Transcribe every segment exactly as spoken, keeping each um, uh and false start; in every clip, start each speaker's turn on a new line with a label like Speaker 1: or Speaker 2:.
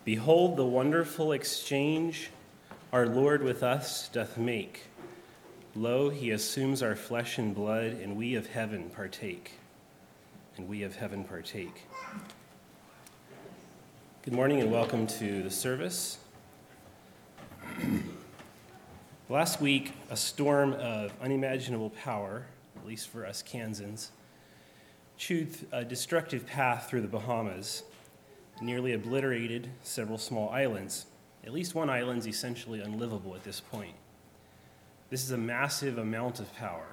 Speaker 1: Behold the wonderful exchange our Lord with us doth make. Lo, he assumes our flesh and blood, and we of heaven partake. And we of heaven partake. Good morning and welcome to the service. Last week, a storm of unimaginable power, at least for us Kansans, chewed a destructive path through the Bahamas, nearly obliterated several small islands. At least one island is essentially unlivable at this point. This is a massive amount of power,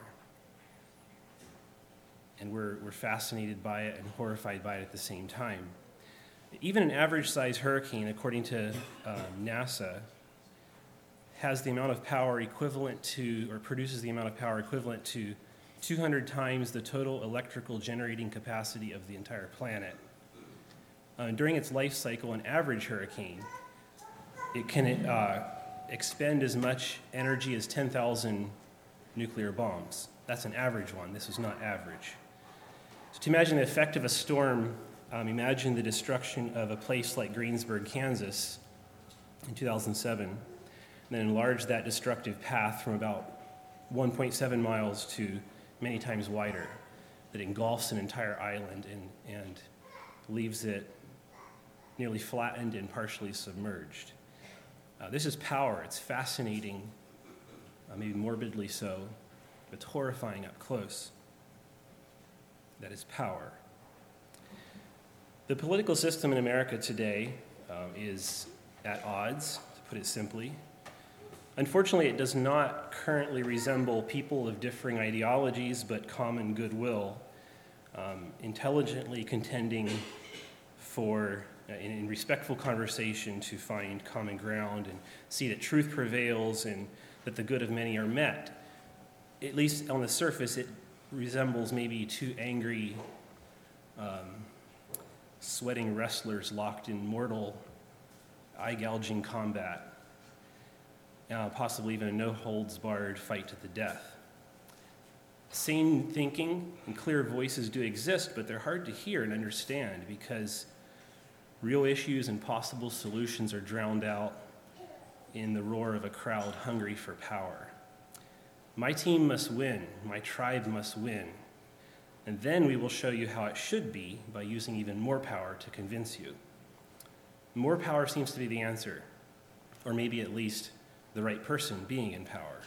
Speaker 1: and we're, we're fascinated by it and horrified by it at the same time. Even an average-sized hurricane, according to um, NASA, has the amount of power equivalent to, or produces the amount of power equivalent to two hundred times the total electrical generating capacity of the entire planet. Uh, during its life cycle, an average hurricane, it can uh, expend as much energy as ten thousand nuclear bombs. That's an average one. This was not average. So to imagine the effect of a storm, um, imagine the destruction of a place like Greensburg, Kansas in two thousand seven, and then enlarge that destructive path from about one point seven miles to many times wider, that engulfs an entire island and, and leaves it nearly flattened and partially submerged. Uh, this is power. It's fascinating, uh, maybe morbidly so, but it's horrifying up close. That is power. The political system in America today um, is at odds, to put it simply. Unfortunately, it does not currently resemble people of differing ideologies but common goodwill, um, intelligently contending for In, in respectful conversation to find common ground and see that truth prevails and that the good of many are met. At least on the surface, it resembles maybe two angry, um, sweating wrestlers locked in mortal, eye-gouging combat, uh, possibly even a no-holds-barred fight to the death. Sane thinking and clear voices do exist, but they're hard to hear and understand because real issues and possible solutions are drowned out in the roar of a crowd hungry for power. My team must win. My tribe must win. And then we will show you how it should be by using even more power to convince you. More power seems to be the answer, or maybe at least the right person being in power.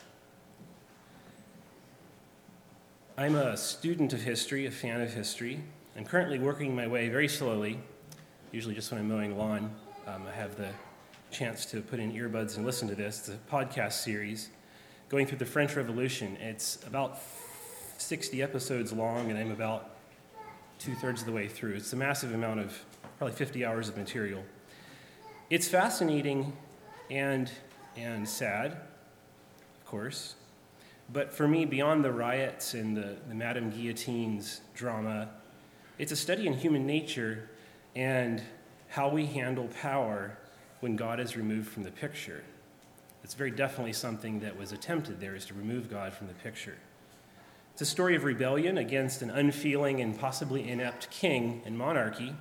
Speaker 1: I'm a student of history, a fan of history. I'm currently working my way very slowly. Usually just when I'm mowing lawn, um, I have the chance to put in earbuds and listen to this. It's a podcast series going through the French Revolution. It's about sixty episodes long, and I'm about two-thirds of the way through. It's a massive amount of, probably fifty hours of material. It's fascinating and, and sad, of course. But for me, beyond the riots and the, the Madame Guillotine's drama, it's a study in human nature and how we handle power when God is removed from the picture. It's very definitely something that was attempted there, is to remove God from the picture. It's a story of rebellion against an unfeeling and possibly inept king and monarchy.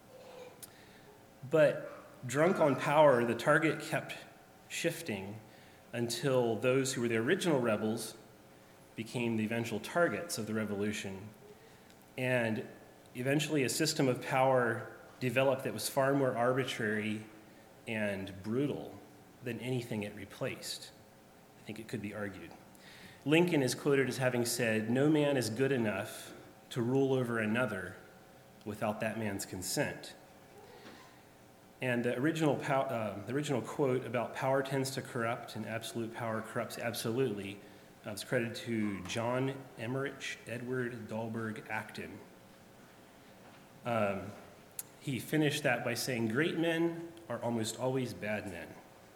Speaker 1: But drunk on power, the target kept shifting until those who were the original rebels became the eventual targets of the revolution. And eventually a system of power developed that was far more arbitrary and brutal than anything it replaced. I think it could be argued. Lincoln is quoted as having said, "No man is good enough to rule over another without that man's consent." And the original, pow- uh, the original quote about power tends to corrupt and absolute power corrupts absolutely uh, was credited to John Emmerich Edward Dahlberg Acton. Um, He finished that by saying, "Great men are almost always bad men."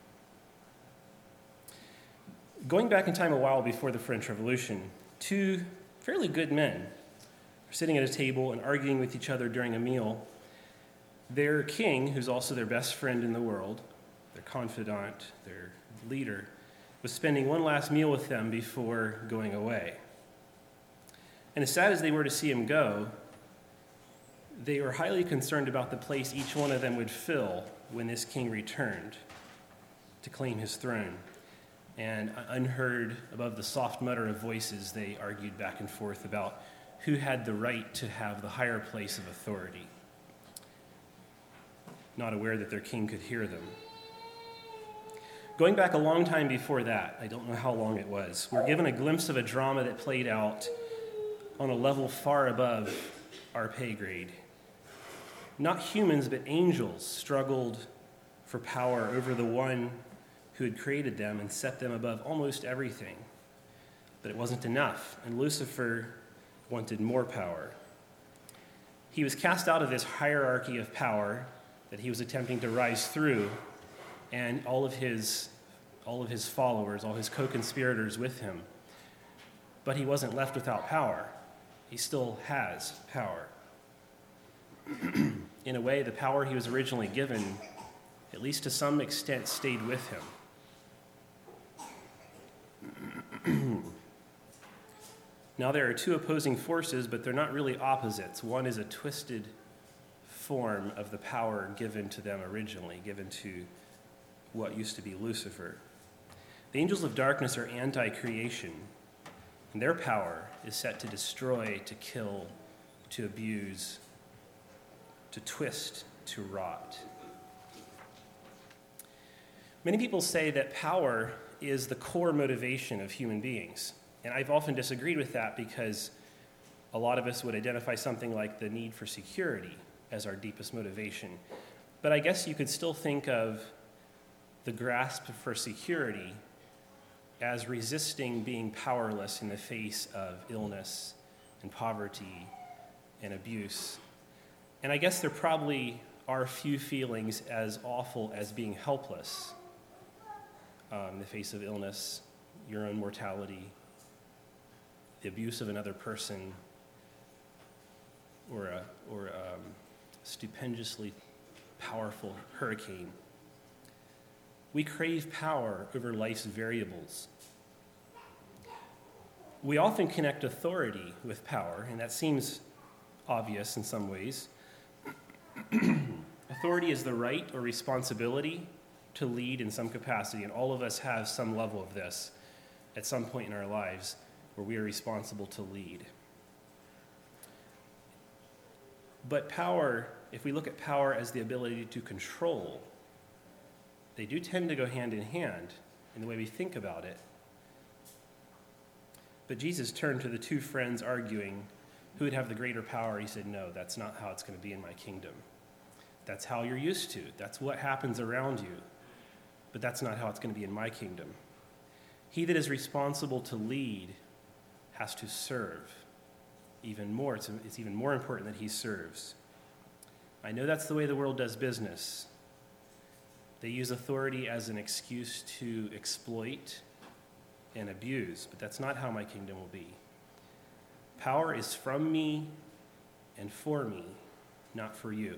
Speaker 1: Going back in time a while before the French Revolution, two fairly good men were sitting at a table and arguing with each other during a meal. Their king, who's also their best friend in the world, their confidant, their leader, was spending one last meal with them before going away. And as sad as they were to see him go, They were highly concerned about the place each one of them would fill when this king returned to claim his throne. And unheard above the soft mutter of voices, they argued back and forth about who had the right to have the higher place of authority, not aware that their king could hear them. Going back a long time before that, I don't know how long it was, we're given a glimpse of a drama that played out on a level far above our pay grade. Not humans, but angels struggled for power over the one who had created them and set them above almost everything. But it wasn't enough, and Lucifer wanted more power. He was cast out of this hierarchy of power that he was attempting to rise through, and all of his all of his followers, all his co-conspirators with him. But he wasn't left without power. He still has power. In a way, the power he was originally given, at least to some extent, stayed with him. Now there are two opposing forces, but they're not really opposites. One is a twisted form of the power given to them originally, given to what used to be Lucifer. The angels of darkness are anti-creation, and their power is set to destroy, to kill, to abuse, to twist, to rot. Many people say that power is the core motivation of human beings, and I've often disagreed with that because a lot of us would identify something like the need for security as our deepest motivation. But I guess you could still think of the grasp for security as resisting being powerless in the face of illness and poverty and abuse. And I guess there probably are few feelings as awful as being helpless um, in the face of illness, your own mortality, the abuse of another person, or a, or a um, stupendously powerful hurricane. We crave power over life's variables. We often connect authority with power, and that seems obvious in some ways. Authority is the right or responsibility to lead in some capacity, and all of us have some level of this at some point in our lives where we are responsible to lead. But power, if we look at power as the ability to control, they do tend to go hand in hand in the way we think about it. But Jesus turned to the two friends arguing who would have the greater power. He said, no, that's not how it's going to be in my kingdom. That's how you're used to. That's what happens around you. But that's not how it's going to be in my kingdom. He that is responsible to lead has to serve even more. It's, it's even more important that he serves. I know that's the way the world does business. They use authority as an excuse to exploit and abuse, but that's not how my kingdom will be. Power is from me and for me, not for you.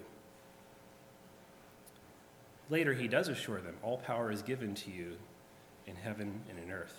Speaker 1: Later, he does assure them, all power is given to you in heaven and in earth.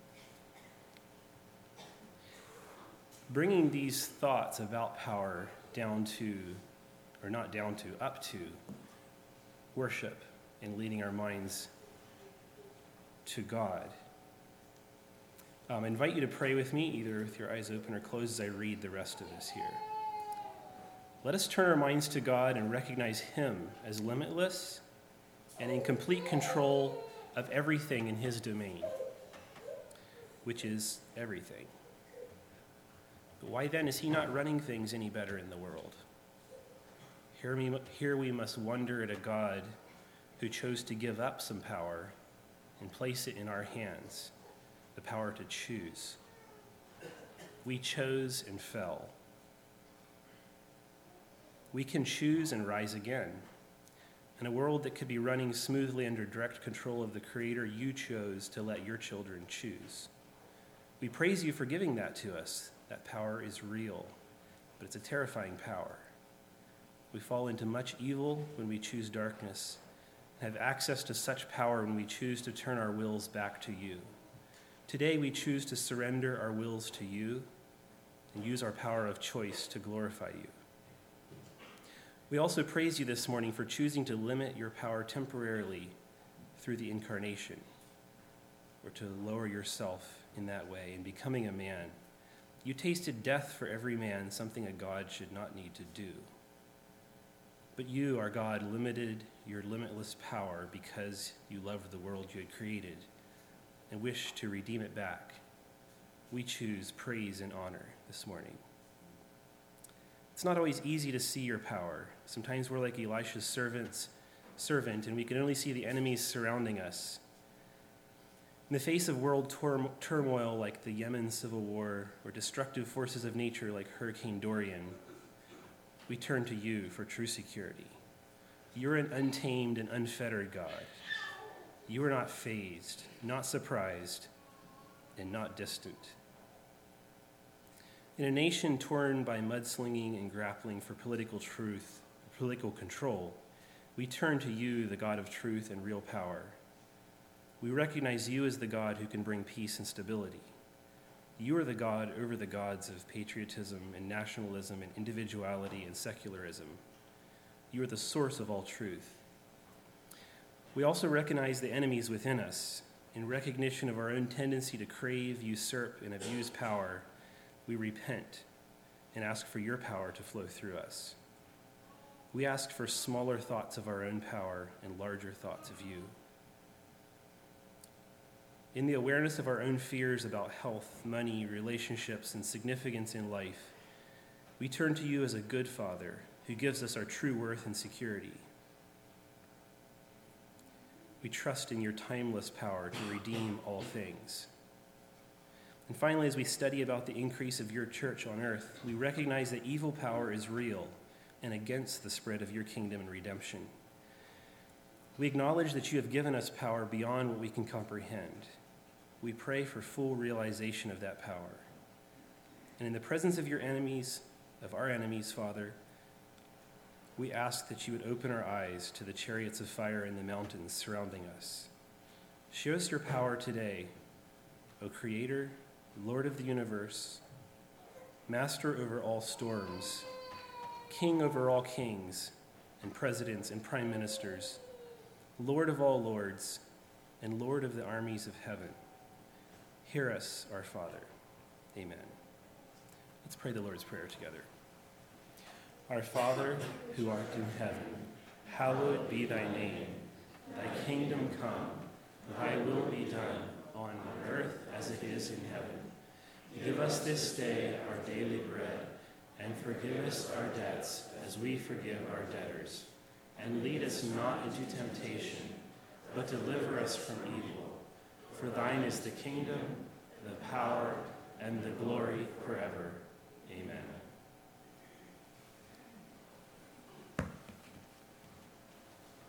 Speaker 1: Bringing these thoughts about power down to, or not down to, up to worship and leading our minds to God. Um, I invite you to pray with me, either with your eyes open or closed, as I read the rest of this here. Let us turn our minds to God and recognize him as limitless and in complete control of everything in his domain, which is everything. But why then is he not running things any better in the world? Here we, here we must wonder at a God who chose to give up some power and place it in our hands, the power to choose. We chose and fell. We can choose and rise again. In a world that could be running smoothly under direct control of the Creator, you chose to let your children choose. We praise you for giving that to us. That power is real, but it's a terrifying power. We fall into much evil when we choose darkness, and have access to such power when we choose to turn our wills back to you. Today we choose to surrender our wills to you and use our power of choice to glorify you. We also praise you this morning for choosing to limit your power temporarily through the incarnation, or to lower yourself in that way in becoming a man. You tasted death for every man, something a God should not need to do. But you, our God, limited your limitless power because you loved the world you had created and wished to redeem it back. We choose praise and honor this morning. It's not always easy to see your power. Sometimes we're like Elisha's servants, servant, and we can only see the enemies surrounding us. In the face of world tur- turmoil like the Yemen civil war or destructive forces of nature like Hurricane Dorian, we turn to you for true security. You're an untamed and unfettered God. You are not fazed, not surprised, and not distant. In a nation torn by mudslinging and grappling for political truth, political control, we turn to you, the God of truth and real power. We recognize you as the God who can bring peace and stability. You are the God over the gods of patriotism and nationalism and individuality and secularism. You are the source of all truth. We also recognize the enemies within us. In recognition of our own tendency to crave, usurp, and abuse power, we repent and ask for your power to flow through us. We ask for smaller thoughts of our own power and larger thoughts of you. In the awareness of our own fears about health, money, relationships, and significance in life, we turn to you as a good Father who gives us our true worth and security. We trust in your timeless power to redeem all things. And finally, as we study about the increase of your church on earth, we recognize that evil power is real and against the spread of your kingdom and redemption. We acknowledge that you have given us power beyond what we can comprehend. We pray for full realization of that power. And in the presence of your enemies, of our enemies, Father, we ask that you would open our eyes to the chariots of fire in the mountains surrounding us. Show us your power today, O Creator, Lord of the universe, Master over all storms, King over all kings, and presidents and prime ministers, Lord of all lords, and Lord of the armies of heaven. Hear us, our Father. Amen. Let's pray the Lord's Prayer together. Our Father, who art in heaven, hallowed be thy name. Thy kingdom come, thy will be done, on earth as it is in heaven. Give us this day our daily bread, and forgive us our debts as we forgive our debtors. And lead us not into temptation, but deliver us from evil. For thine is the kingdom, the power, and the glory forever. Amen.